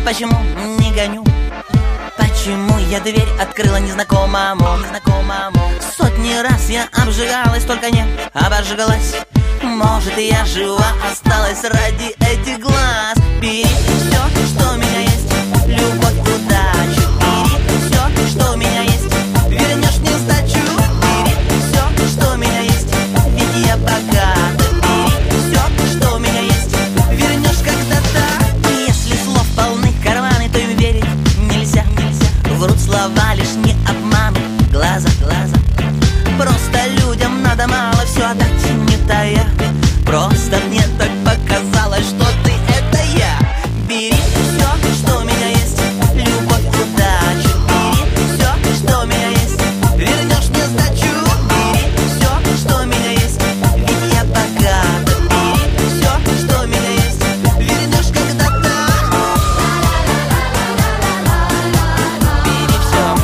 почему не гоню? Почему я дверь открыла незнакомому? Сотни раз я обжигалась, только не обожгалась. Может, и я жива осталась ради этих глаз. Бери все, что у меня есть, любовь, удачу. Бери все, что у меня есть, вернешь мне сдачу. Бери все, что у меня есть, ведь я богата. Бери все, что у меня есть, вернешь когда-то. И если слов полны карманы, то им верить нельзя. Врут слова, лишь не обманут глаза. Просто людям надо мало все отдать, не тая. Просто мне так показалось, что ты это я. Бери все, что у меня есть, любовь, удачу. Бери все, что у меня есть, вернешь мне сдачу. Бери все, что у меня есть, ведь я богата. Бери все, что у меня есть, вернешь когда-то. Бери все.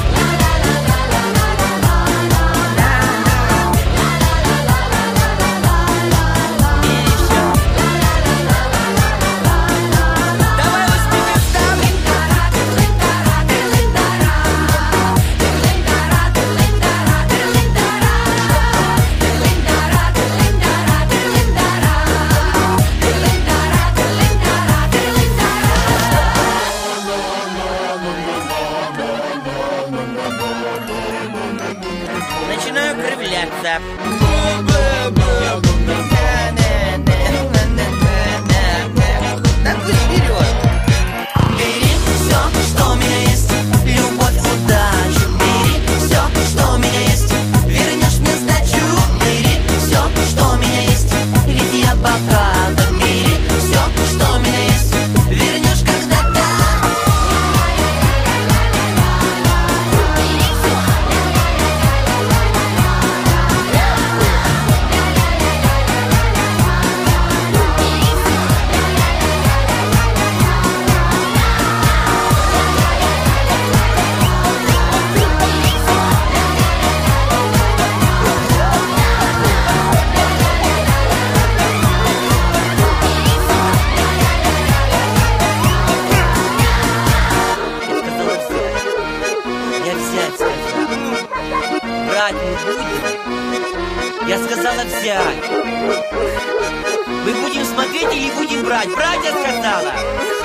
Начинаю кривляться. Так вы вперед. Бери все, что у меня есть, любовь, удачу. Бери все, что у меня есть, вернешь мне сдачу. Бери все, что у меня есть, ведь я богата. Бери все, что у меня есть, вернешь когда-то. Я взять сказала. Брать не будем. Я сказала взять. Мы будем смотреть или будем брать? Брать, я сказала.